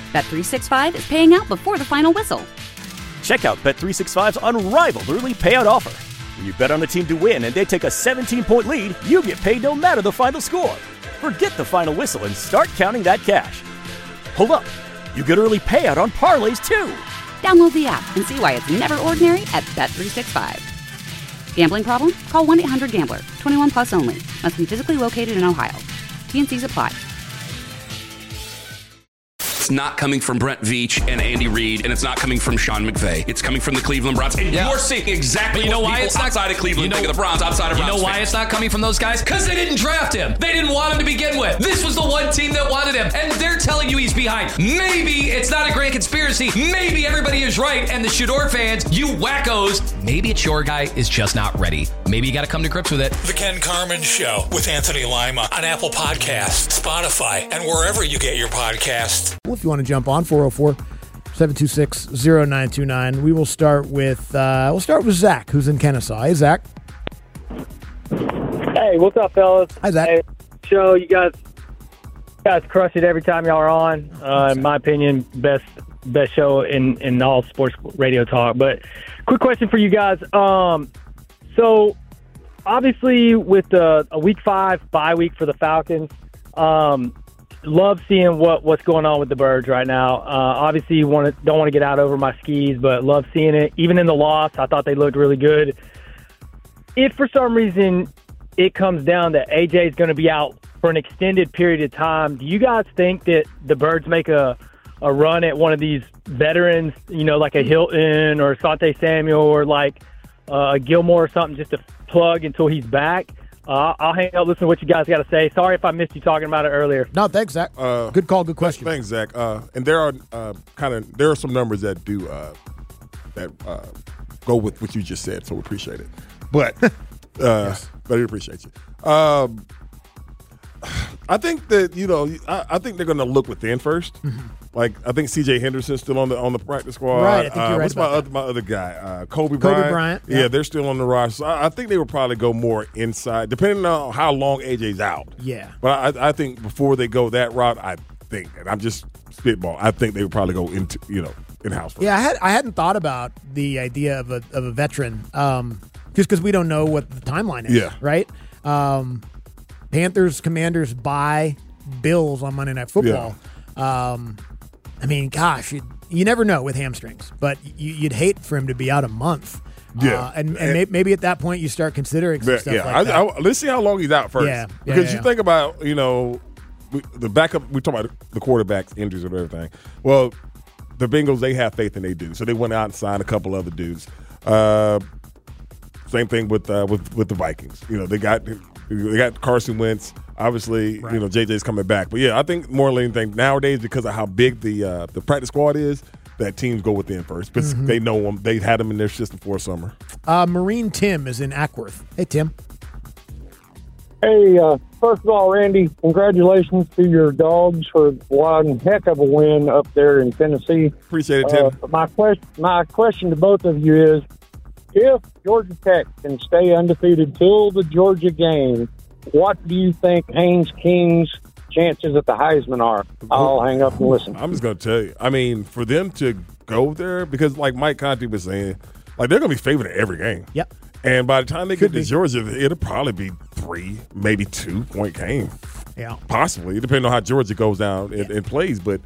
Bet365 is paying out before the final whistle. Check out Bet365's unrivaled early payout offer. When you bet on a team to win and they take a 17-point lead, you get paid no matter the final score. Forget the final whistle and start counting that cash. Hold up. You get early payout on parlays, too. Download the app and see why it's never ordinary at Bet365. Gambling problem? Call 1-800-GAMBLER. 21 plus only. Must be physically located in Ohio. T&Cs apply. It's not coming from Brent Veach and Andy Reid, and it's not coming from Sean McVay. It's coming from the Cleveland Browns. And you're seeing exactly what people outside of Cleveland think of the Browns, outside of Browns. You know why it's not coming from those guys? Because they didn't draft him. They didn't want him to begin with. This was the one team that wanted him, and they're telling you he's behind. Maybe it's not a grand conspiracy. Maybe everybody is right, and the Shador fans, you wackos, maybe it's your guy is just not ready. Maybe you got to come to grips with it. The Ken Carman Show with Anthony Lima on Apple Podcasts, Spotify, and wherever you get your podcasts. Well, if you want to jump on 404-726-0929, we will start with Zach, who's in Kennesaw. Hey, Zach. Hey, what's up, fellas? Hi, Zach. Hey, show, you guys crush it every time y'all are on. In my opinion, best show in all sports radio talk. But quick question for you guys. So obviously with a week 5 bye week for the Falcons, love seeing what's going on with the Birds right now. Obviously, don't want to get out over my skis, but love seeing it. Even in the loss, I thought they looked really good. If for some reason it comes down that AJ is going to be out for an extended period of time, do you guys think that the Birds make a run at one of these veterans, like a Hilton or Asante Samuel or like a Gilmore or something, just to plug until he's back? I'll hang out, listen to what you guys got to say. Sorry if I missed you talking about it earlier. No, thanks, Zach. Good call, good question. Thanks, Zach. And there are there are some numbers that do go with what you just said, so we appreciate it. But yes. But I appreciate you. I think that I think they're going to look within first. Mm-hmm. Like I think C.J. Henderson's still on the practice squad. Right, I think you're right. What's my other guy? Kobe Bryant. Yeah, they're still on the roster. So I think they would probably go more inside, depending on how long AJ's out. Yeah, but I think before they go that route, and I'm just spitball. I think they would probably go into in-house first. Yeah, I hadn't thought about the idea of a veteran, just because we don't know what the timeline is. Yeah, right. Panthers, Commanders, bye, Bills on Monday Night Football. Yeah. I mean, gosh, you never know with hamstrings, but you'd hate for him to be out a month. Yeah, and maybe at that point you start considering some stuff like that. Let's see how long he's out first. Yeah, because you think about the backup. We talk about the quarterbacks injuries and everything. Well, the Bengals, they have faith in they do, so they went out and signed a couple other dudes. Same thing with the Vikings. They got Carson Wentz. Obviously, right. JJ's coming back. But, yeah, I think more than anything nowadays, because of how big the practice squad is, that teams go within first. Because they know them. They've had them in their system for a summer. Marine Tim is in Ackworth. Hey, Tim. Hey, first of all, Randy, congratulations to your Dogs for one heck of a win up there in Tennessee. Appreciate it, Tim. My question to both of you is, if Georgia Tech can stay undefeated till the Georgia game, what do you think Haynes King's chances at the Heisman are? I'll hang up and listen. I'm just going to tell you. I mean, for them to go there, because like Mike Conte was saying, like they're going to be favored in every game. Yep. And by the time they get to Georgia, it'll probably be 3, maybe 2-point game. Yeah. Possibly, depending on how Georgia goes down and plays. But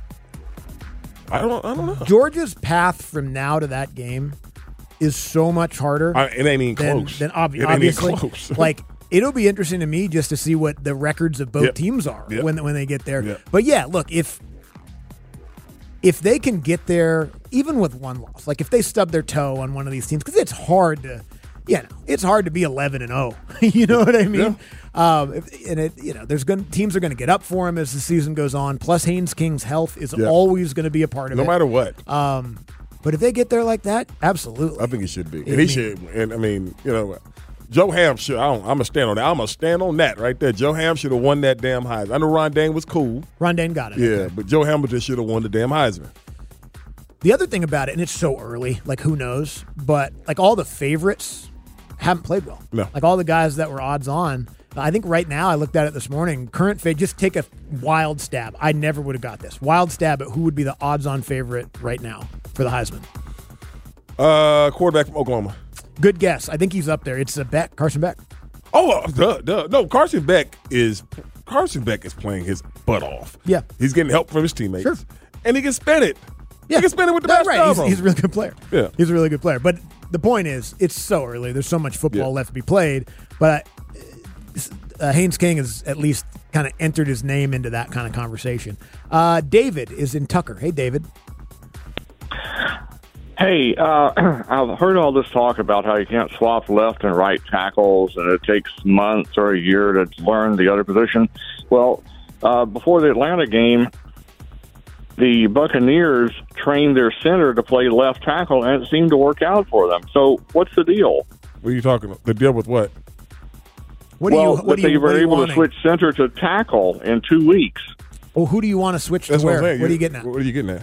I don't know. Georgia's path from now to that game is so much harder. It ain't even close. Obviously. It ain't even close. Like, it'll be interesting to me just to see what the records of both teams are when they get there. Yep. But, yeah, look, if they can get there, even with one loss, like if they stub their toe on one of these teams, because it's hard to – it's hard to be 11-0. You know what I mean? Yeah. Teams are going to get up for him as the season goes on. Plus, Haynes King's health is always going to be a part of it. No matter what. But if they get there like that, absolutely. I think he should be. And he should. And, I mean, Joe Ham should. I'm going to stand on that. I'm going to stand on that right there. Joe Ham should have won that damn Heisman. I know Ron Dane was cool. Ron Dane got it. Yeah, okay. But Joe Hamilton should have won the damn Heisman. The other thing about it, and it's so early, like who knows, but like all the favorites haven't played well. No. Like all the guys that were odds on I think right now, I looked at it this morning, current fade, just take a wild stab. I never would have got this. Wild stab at who would be the odds-on favorite right now for the Heisman. Quarterback from Oklahoma. Good guess. I think he's up there. It's Beck, Carson Beck. Oh, duh. No, Carson Beck is playing his butt off. Yeah. He's getting help from his teammates. Sure. And he can spin it. Yeah. He can spin it with the best right. He's a really good player. Yeah. He's a really good player. But the point is, it's so early. There's so much football left to be played. But Haynes King has at least kind of entered his name into that kind of conversation. David is in Tucker. Hey, David. Hey, I've heard all this talk about how you can't swap left and right tackles, and it takes months or a year to learn the other position. Well, before the Atlanta game, the Buccaneers trained their center to play left tackle, and it seemed to work out for them. So what's the deal? What are you talking about? The deal with what? What they were able to switch center to tackle in 2 weeks. Well, who do you want to switch to That's where? What are you getting at? What are you getting at?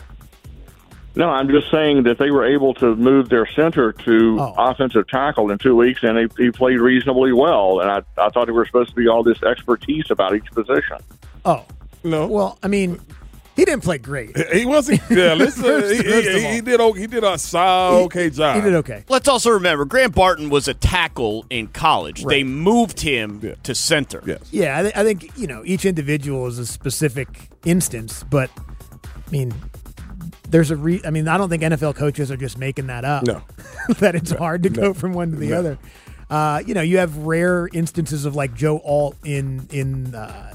No, I'm just saying that they were able to move their center to offensive tackle in 2 weeks, and he played reasonably well. And I thought there were supposed to be all this expertise about each position. Oh. No. Well, I mean, he didn't play great. He wasn't. Yeah, listen, he did a okay job. He did okay. Let's also remember, Grant Barton was a tackle in college. Right. They moved him to center. Yes. Yeah, I think each individual is a specific instance, but I mean, there's I don't think NFL coaches are just making that up. No, that it's hard to go from one to the other. You have rare instances of like Joe Alt in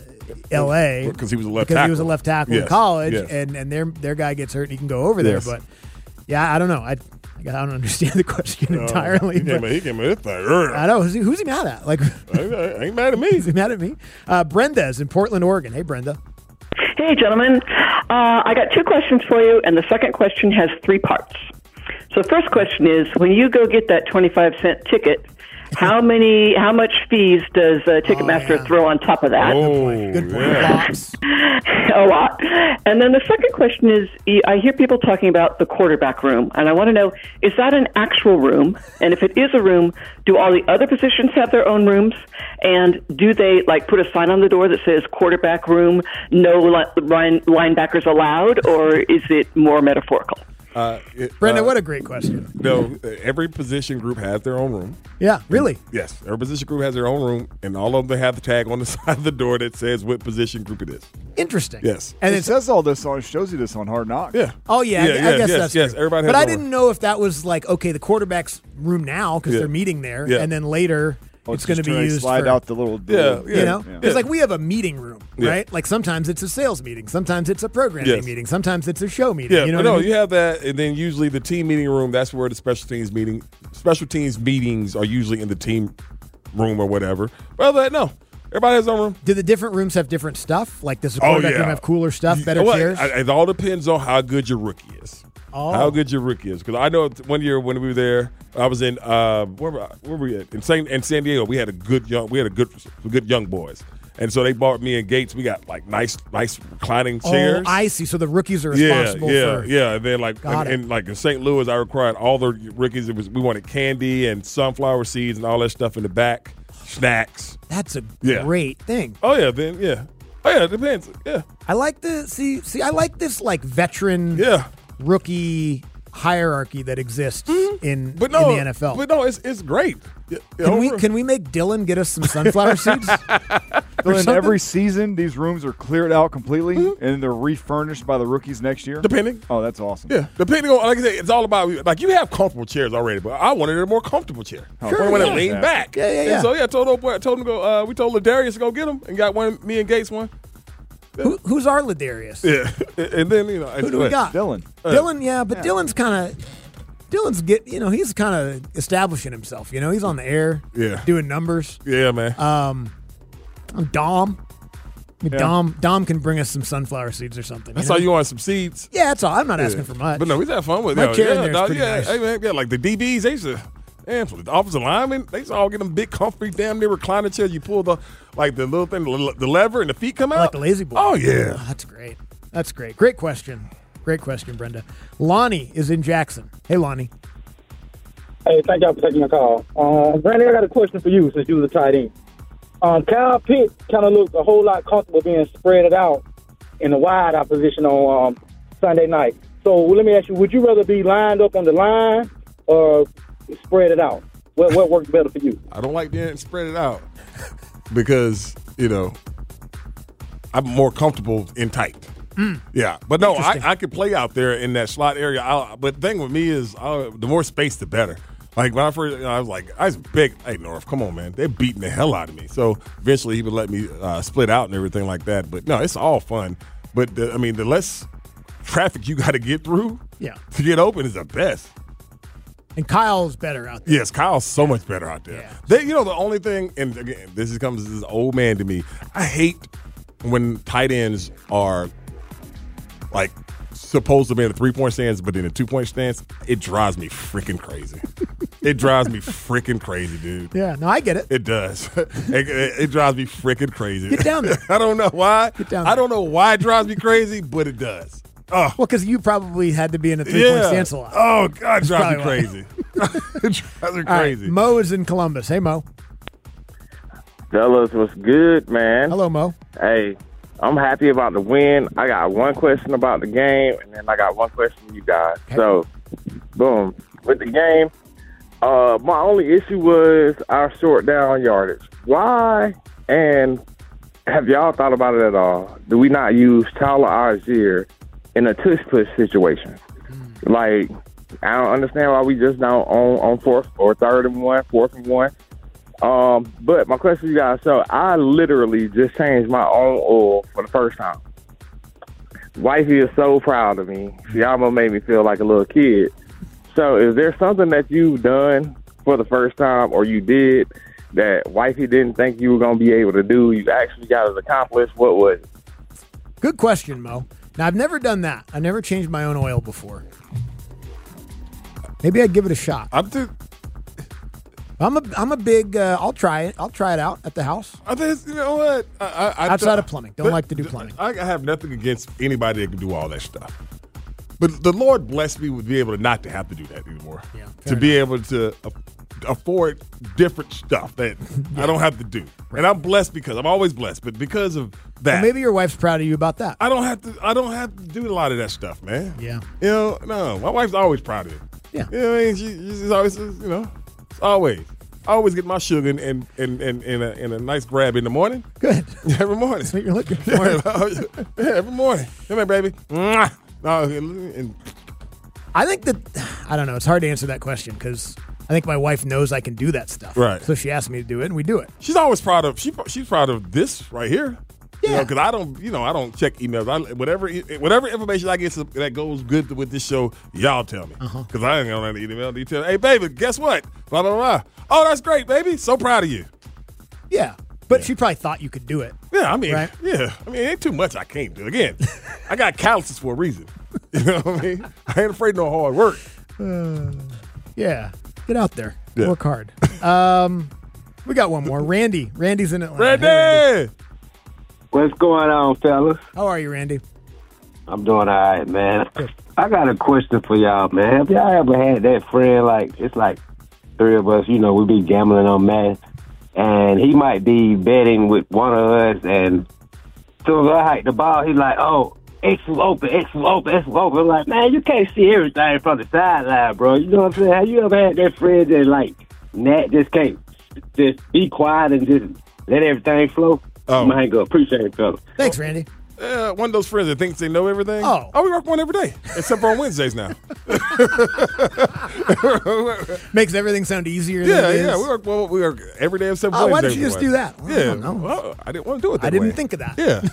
L.A. because he was a left tackle in college, and their guy gets hurt and he can go over there. But yeah, I don't know. I don't understand the question entirely. He came in this thing early. I know. Who's he mad at? Like, I ain't mad at me. Is he mad at me? Brenda's in Portland, Oregon. Hey, Brenda. Hey, gentlemen. I got 2 questions for you, and the second question has 3 parts. So the first question is, when you go get that 25-cent ticket, how much fees does Ticketmaster throw on top of that? Good point. A lot. And then the second question is, I hear people talking about the quarterback room, and I want to know, is that an actual room? And if it is a room, do all the other positions have their own rooms? And do they put a sign on the door that says quarterback room, no linebackers allowed, or is it more metaphorical? Brenda, what a great question. No, every position group has their own room. Yeah, really? Yes, every position group has their own room, and all of them have the tag on the side of the door that says what position group it is. Interesting. Yes. And it says all this it shows you this on Hard Knocks. Yeah. Oh, yeah. I guess that's true. Everybody has but I their didn't know if that was the quarterback's room now because they're meeting there, and then later it's going to be used slide out the little door. It's we have a meeting room, right? Like sometimes it's a sales meeting, sometimes it's a programming meeting, sometimes it's a show meeting. Yeah, you know but what I mean? You have that, and then usually the team meeting room. That's where the special teams meetings are usually in the team room or whatever. But other than that, no. Everybody has their own room. Do the different rooms have different stuff? Like does the quarterback room have cooler stuff, better chairs? It all depends on how good your rookie is. Oh. How good your rookie is. Because I know one year when we were there, I was in where were we at? In San Diego. We had good young boys. And so they bought me and Gates. We got nice reclining chairs. Oh, I see. So the rookies are responsible for. Yeah. And then in St. Louis, I required all the rookies. We wanted candy and sunflower seeds and all that stuff in the back, snacks. That's a great thing. Oh yeah, it depends. Yeah. I like I like this veteran rookie hierarchy that exists in the NFL. But no, it's great. Can we make Dylan get us some sunflower seeds? Then every season, these rooms are cleared out completely, and they're refurnished by the rookies next year? Depending. Oh, that's awesome. Yeah, depending on, like I said, it's all about, you have comfortable chairs already, but I wanted a more comfortable chair. Sure, I wanted to lean back. Yeah. And so, I told him to go, we told Ladarius to go get him, and got me and Gates one. Who's our Ladarius? Yeah, and then, who do we got? Dylan. Dylan, yeah, but Dylan's kind of, he's kind of establishing himself. He's on the air, doing numbers. Yeah, man. Dom. Dom can bring us some sunflower seeds or something. That's all you want, some seeds? Yeah, that's all. I'm not asking for much. But no, he's having fun with it. My chair in there is pretty nice. Hey, man, like the DBs, they used to, for the offensive linemen, they used to all get them big, comfy, damn near recliner chairs. You pull the little thing, the lever, and the feet come out. Like the lazy boy. Oh, yeah. Oh, that's great. That's great. Great question. Great question, Brenda. Lonnie is in Jackson. Hey, Lonnie. Hey, thank y'all for taking my call. Brandon, I got a question for you since you was a tight end. Kyle Pitts kind of looked a whole lot comfortable being spread it out in the wide out position on Sunday night. So let me ask you, would you rather be lined up on the line or spread it out? What works better for you? I don't like being spread it out because, I'm more comfortable in tight. Yeah, but no, I could play out there in that slot area. But the thing with me is the more space, the better. Like when I first, I was big. Hey, North, come on, man. They're beating the hell out of me. So eventually he would let me split out and everything like that. But no, it's all fun. But the less traffic you got to get through to get open is the best. And Kyle's better out there. Yes, Kyle's so much better out there. Yeah. The only thing, and again, this comes as old man to me, I hate when tight ends are like supposed to be in a 3-point stance, but in a 2-point stance. It drives me freaking crazy. It drives me freaking crazy, dude. Yeah, no, I get it. It does. It drives me freaking crazy. Get down there. I don't know why. Get down there. I don't know why it drives me crazy, but it does. Well, because you probably had to be in a 3-point stance a lot. Oh, God, it drives me crazy. It drives me crazy. Right, Mo is in Columbus. Hey, Mo. Fellas, what's good, man? Hello, Mo. Hey, I'm happy about the win. I got one question about the game, and then I got one question for you guys. Okay. So, boom. With the game, my only issue was our short down yardage. Why? And have y'all thought about it at all? Do we not use Tyler Algier in a tush-push situation? Like, I don't understand why we just now on 4th or 3rd and 1, 4th and 1. But my question to you guys, so I literally just changed my own oil for the first time. Wifey is so proud of me. She almost made me feel like a little kid. So is there something that you've done for the first time or you did that wifey didn't think you were going to be able to do? You actually got it accomplished? What was it? Good question, Mo. Now, I've never done that. I've never changed my own oil before. Maybe I'd give it a shot. I'm a big. I'll try it. I'll try it out at the house. I think you know what. Outside of plumbing, don't like to do plumbing. I have nothing against anybody that can do all that stuff, but the Lord blessed me with being able to not to have to do that anymore. Yeah, to be able to afford different stuff that I don't have to do, and I'm blessed because I'm always blessed. But because of that, well, maybe your wife's proud of you about that. I don't have to do a lot of that stuff, man. Yeah, no, my wife's always proud of it. Yeah, she's always always get my sugar in a nice grab in the morning. Good. Every morning. That's what you're looking for. Every morning. Come here, baby. No, I think that, I don't know, it's hard to answer that question because I think my wife knows I can do that stuff. Right. So she asked me to do it, and we do it. She's always proud of, she's proud of this right here. Yeah. Because I don't check emails. Whatever information I get that goes good with this show, y'all tell me. Because I ain't going to email detail. Hey, baby, guess what? Blah, blah, blah. Oh, that's great, baby. So proud of you. Yeah. But she probably thought you could do it. Yeah, I mean, right? Yeah. I mean, it ain't too much I can't do. Again, I got calluses for a reason. You know what I mean? I ain't afraid of no hard work. Yeah. Get out there. Yeah. Work hard. We got one more. Randy. Randy's in Atlanta. Randy! Hey, Randy. What's going on, fellas? How are you, Randy? I'm doing all right, man. I got a question for y'all, man. Have y'all ever had that friend, like, it's like 3 of us, we be gambling on math, and he might be betting with one of us, and as soon as I hike the ball, he's like, oh, X was open. I'm like, man, you can't see everything from the sideline, bro. You know what I'm saying? Have you ever had that friend that, like, Nat just can't just be quiet and just let everything flow? I'm going to hang up. Appreciate it, fellas. Thanks, Randy. One of those friends that thinks they know everything. Oh, we work one every day, except for on Wednesdays now. Makes everything sound easier. Than it is. Yeah. We work every day except Wednesdays. Why didn't you just do that? Well, I didn't want to do it that I didn't way. think of that. Yeah.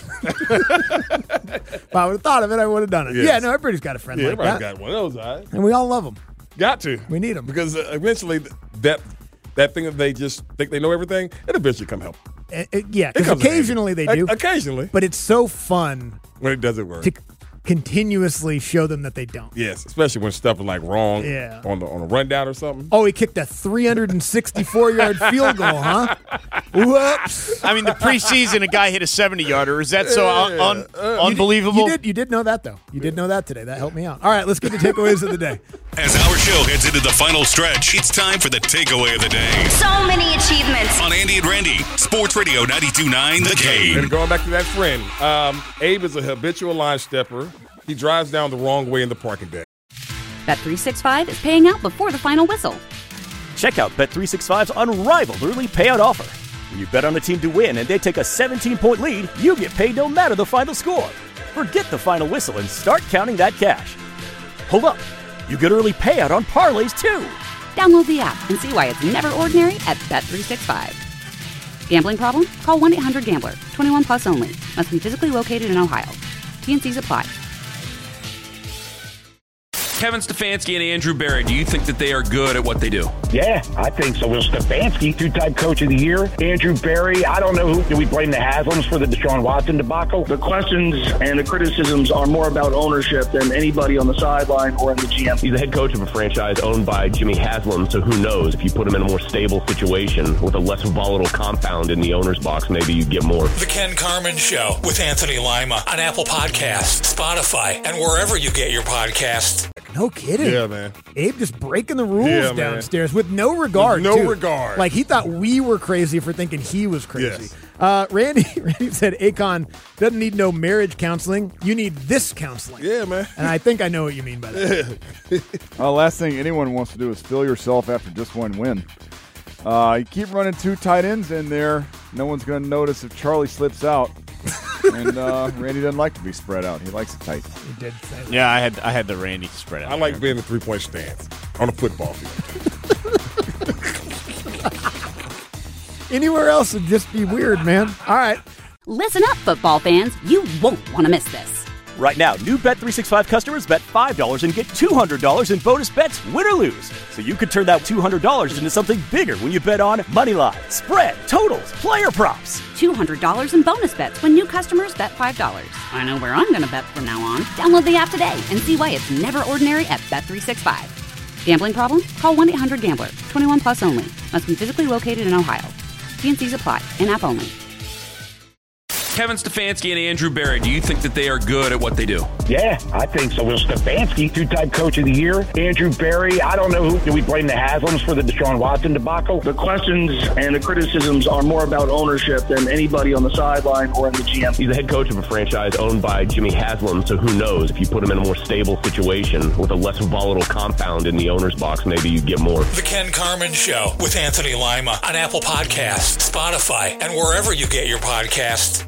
If I would have thought of it, I would have done it. Yes. Yeah, no, everybody's got a friend like that. Everybody's got one of those, all right? And we all love them. Got to. We need them. Because eventually that thing that they just think they know everything, it eventually come help. Yeah, because occasionally they do. Occasionally. But it's so fun when it doesn't work. continuously show them that they don't. Yes, especially when stuff is like wrong on a rundown or something. Oh, he kicked a 364-yard field goal, huh? Whoops. I mean, the preseason, a guy hit a 70-yarder. Is that so unbelievable? You did know that, though. You did know that today. That helped me out. All right, let's get the takeaways of the day. As our show heads into the final stretch, it's time for the takeaway of the day. So many achievements. On Andy and Randy, Sports Radio 92.9 The Game. And going back to that friend, Abe is a habitual line stepper. He drives down the wrong way in the parking deck. Bet365 is paying out before the final whistle. Check out Bet365's unrivaled early payout offer. When you bet on a team to win and they take a 17-point lead, you get paid no matter the final score. Forget the final whistle and start counting that cash. Hold up. You get early payout on parlays, too. Download the app and see why it's never ordinary at Bet365. Gambling problem? Call 1-800-GAMBLER. 21 plus only. Must be physically located in Ohio. T&Cs apply. Kevin Stefanski and Andrew Berry, do you think that they are good at what they do? Yeah, I think so. Will Stefanski, two-time coach of the year. Andrew Berry, I don't know do we blame the Haslams for the Deshaun Watson debacle? The questions and the criticisms are more about ownership than anybody on the sideline or in the GM. He's the head coach of a franchise owned by Jimmy Haslam, so who knows? If you put him in a more stable situation with a less volatile compound in the owner's box, maybe you get more. The Ken Carman Show with Anthony Lima on Apple Podcasts, Spotify, and wherever you get your podcasts. No kidding. Yeah, man. Abe just breaking the rules downstairs with no regard. Regard. Like he thought we were crazy for thinking he was crazy. Yes. Randy said Akon doesn't need no marriage counseling. You need this counseling. Yeah, man. And I think I know what you mean by that. Last thing anyone wants to do is fill yourself after just one win. You keep running two tight ends in there. No one's going to notice if Charlie slips out. And Randy doesn't like to be spread out. He likes it tight. He did say that. Yeah, I had the Randy spread out. I like being in a three-point stance on a football field. Anywhere else would just be weird, man. All right. Listen up, football fans. You won't want to miss this. Right now, new Bet365 customers bet $5 and get $200 in bonus bets, win or lose. So you could turn that $200 into something bigger when you bet on money line, spread, totals, player props. $200 in bonus bets when new customers bet $5. I know where I'm going to bet from now on. Download the app today and see why it's never ordinary at Bet365. Gambling problem? Call 1-800-GAMBLER. 21 plus only. Must be physically located in Ohio. T&Cs apply. In-app only. Kevin Stefanski and Andrew Berry, do you think that they are good at what they do? Yeah, I think so. Will Stefanski, two-time coach of the year. Andrew Berry, I don't know do we blame the Haslams for the Deshaun Watson debacle? The questions and the criticisms are more about ownership than anybody on the sideline or in the GM. He's the head coach of a franchise owned by Jimmy Haslam, so who knows? If you put him in a more stable situation with a less volatile compound in the owner's box, maybe you get more. The Ken Carman Show with Anthony Lima on Apple Podcasts, Spotify, and wherever you get your podcasts.